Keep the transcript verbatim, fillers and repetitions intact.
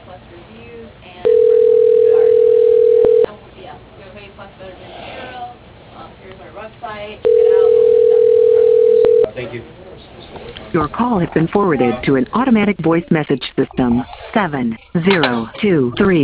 plus reviews, and our yeah, we have way plus better than zero. Um, here's our website. Check it out. All the stuff. Thank you. Your call has been forwarded to an automatic voice message system. seven zero two three